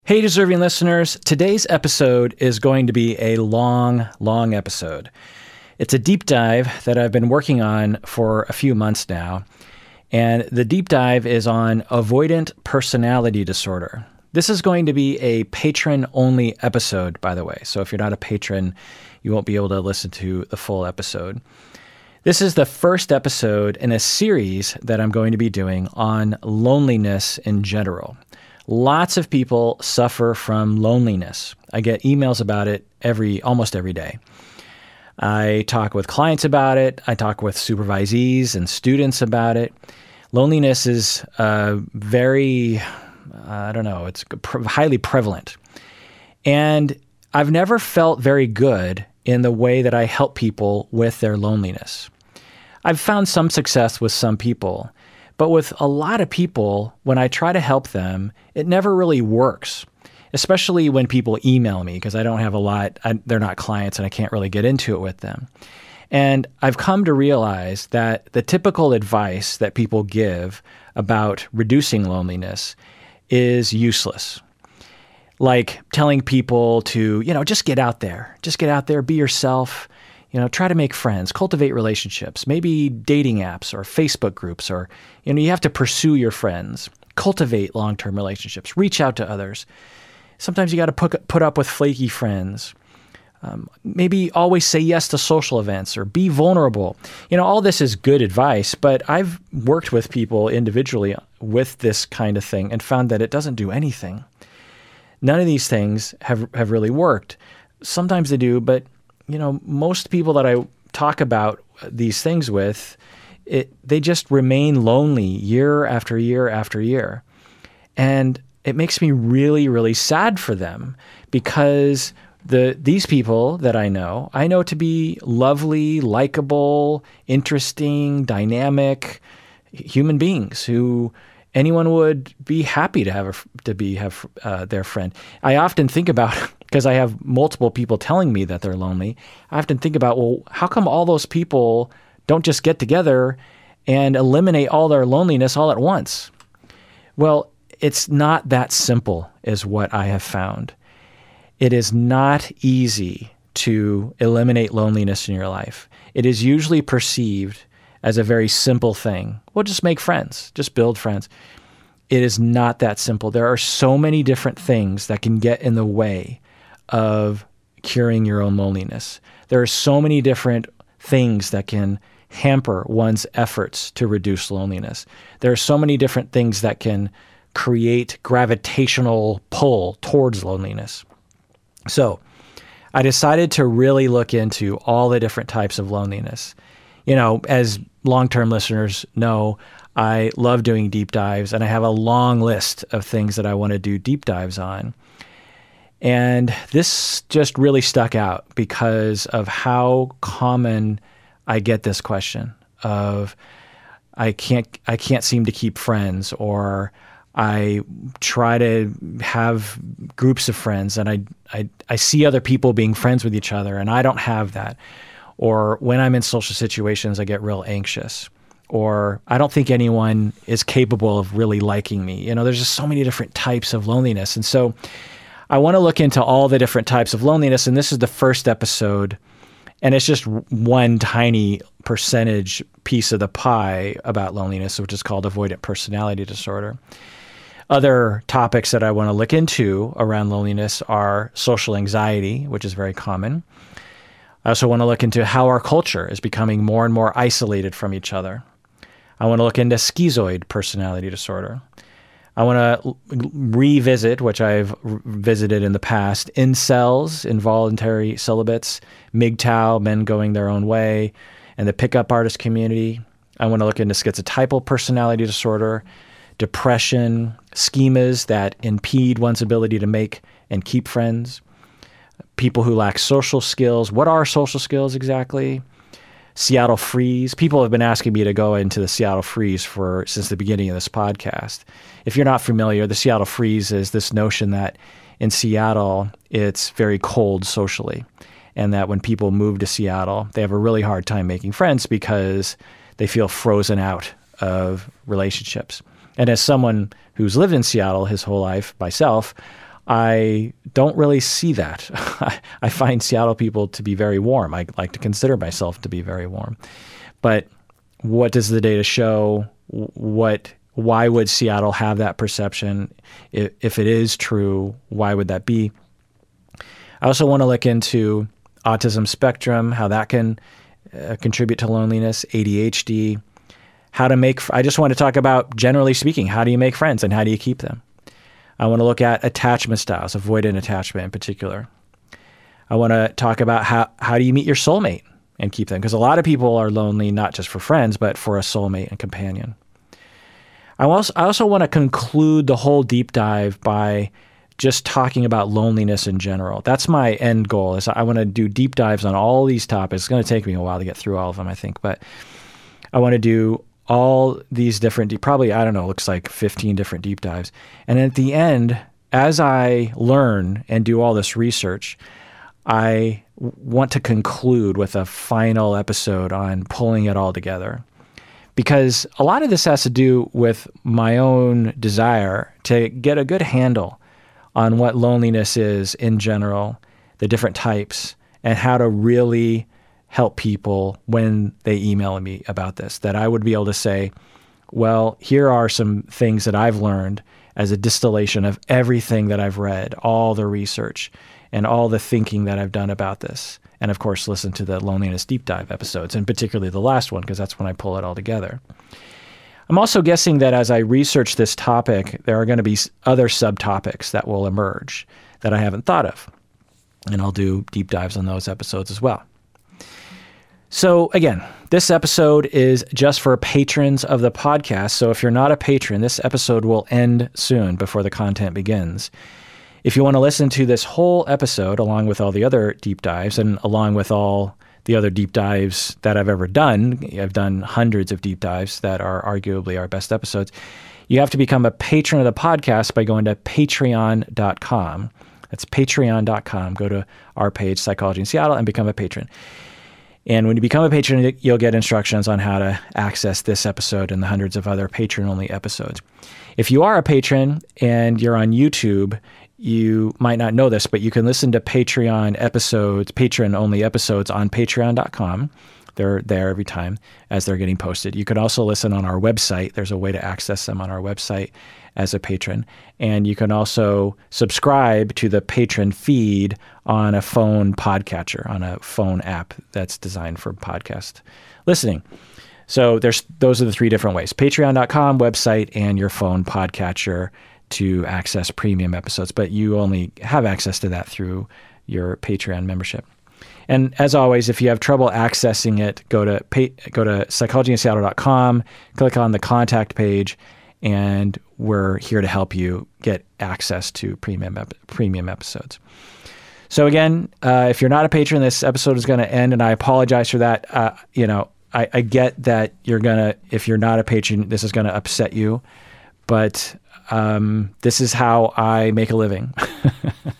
Hey, deserving listeners. Today's episode is going to be a long episode. It's a deep dive that I've been working on for a few months now. And the deep dive is on avoidant personality disorder. This is going to be a patron-only episode, by the way. So if you're not a patron, you won't be able to listen to the full episode. This is the first episode in a series that I'm going to be doing on loneliness in general. Lots of people suffer from loneliness. I get emails about it almost every day. I talk with clients about it. I talk with supervisees and students about it. Loneliness is it's highly prevalent. And I've never felt very good in the way that I help people with their loneliness. I've found some success with some people, but with a lot of people, when I try to help them, it never really works, especially when people email me because I don't have a lot. They're not clients and I can't really get into it with them. And I've come to realize that the typical advice that people give about reducing loneliness is useless. Like telling people to, just get out there, be yourself. Try to make friends, cultivate relationships, maybe dating apps or Facebook groups, or, you have to pursue your friends, cultivate long-term relationships, reach out to others. Sometimes you got to put up with flaky friends. Maybe always say yes to social events or be vulnerable. All this is good advice, but I've worked with people individually with this kind of thing and found that it doesn't do anything. None of these things have really worked. Sometimes they do, but most people that I talk about these things with, they just remain lonely year after year after year. And it makes me really, really sad for them because these people that I know to be lovely, likable, interesting, dynamic human beings who anyone would be happy to have their friend. I often think about, because I have multiple people telling me that they're lonely, I often think about, well, how come all those people don't just get together and eliminate all their loneliness all at once? Well, it's not that simple, is what I have found. It is not easy to eliminate loneliness in your life. It is usually perceived as a very simple thing. Well, just make friends, just build friends. It is not that simple. There are so many different things that can get in the way of curing your own loneliness. There are so many different things that can hamper one's efforts to reduce loneliness. There are so many different things that can create gravitational pull towards loneliness. So I decided to really look into all the different types of loneliness. As long-term listeners know, I love doing deep dives, and I have a long list of things that I want to do deep dives on. And this just really stuck out because of how common I get this question of, I can't seem to keep friends, or I try to have groups of friends and I see other people being friends with each other and I don't have that. Or when I'm in social situations, I get real anxious. Or I don't think anyone is capable of really liking me. There's just so many different types of loneliness. And so I want to look into all the different types of loneliness. And this is the first episode. And it's just one tiny percentage piece of the pie about loneliness, which is called avoidant personality disorder. Other topics that I want to look into around loneliness are social anxiety, which is very common. I also want to look into how our culture is becoming more and more isolated from each other. I want to look into schizoid personality disorder. I want to revisit, which I've visited in the past, incels, involuntary celibates, MGTOW, men going their own way, and the pickup artist community. I want to look into schizotypal personality disorder, depression, schemas that impede one's ability to make and keep friends, people who lack social skills. What are social skills exactly? Seattle Freeze. People have been asking me to go into the Seattle Freeze since the beginning of this podcast. If you're not familiar, the Seattle Freeze is this notion that in Seattle, it's very cold socially, and that when people move to Seattle, they have a really hard time making friends because they feel frozen out of relationships. And as someone who's lived in Seattle his whole life, myself, I don't really see that. I find Seattle people to be very warm. I like to consider myself to be very warm. But what does the data show? Why would Seattle have that perception? If it is true, why would that be? I also want to look into autism spectrum, how that can contribute to loneliness, ADHD, I just want to talk about, generally speaking, how do you make friends and how do you keep them? I want to look at attachment styles, avoidant attachment in particular. I want to talk about how do you meet your soulmate and keep them? Because a lot of people are lonely, not just for friends, but for a soulmate and companion. I also want to conclude the whole deep dive by just talking about loneliness in general. That's my end goal, is I want to do deep dives on all these topics. It's going to take me a while to get through all of them, I think, but I want to do all these different, probably, I don't know, looks like 15 different deep dives. And at the end, as I learn and do all this research, I want to conclude with a final episode on pulling it all together. Because a lot of this has to do with my own desire to get a good handle on what loneliness is in general, the different types, and how to really help people when they email me about this, that I would be able to say, well, here are some things that I've learned as a distillation of everything that I've read, all the research and all the thinking that I've done about this. And of course, listen to the loneliness deep dive episodes, and particularly the last one, because that's when I pull it all together. I'm also guessing that as I research this topic, there are going to be other subtopics that will emerge that I haven't thought of. And I'll do deep dives on those episodes as well. So again, this episode is just for patrons of the podcast. So if you're not a patron, this episode will end soon before the content begins. If you want to listen to this whole episode, along with all the other deep dives and along with all the other deep dives that I've ever done, I've done hundreds of deep dives that are arguably our best episodes, you have to become a patron of the podcast by going to patreon.com. That's patreon.com. Go to our page, Psychology in Seattle, and become a patron. And when you become a patron, you'll get instructions on how to access this episode and the hundreds of other patron-only episodes. If you are a patron and you're on YouTube, you might not know this, but you can listen to Patreon episodes, patron-only episodes on patreon.com. They're there every time as they're getting posted. You can also listen on our website. There's a way to access them on our website as a patron. And you can also subscribe to the patron feed on a phone podcatcher, on a phone app that's designed for podcast listening. So those are the three different ways: patreon.com, website, and your phone podcatcher to access premium episodes. But you only have access to that through your Patreon membership. And as always, if you have trouble accessing it, go to psychologyinseattle.com, click on the contact page, and we're here to help you get access to premium episodes. So again, if you're not a patron, this episode is going to end, and I apologize for that. I get that if you're not a patron, this is going to upset you, but this is how I make a living.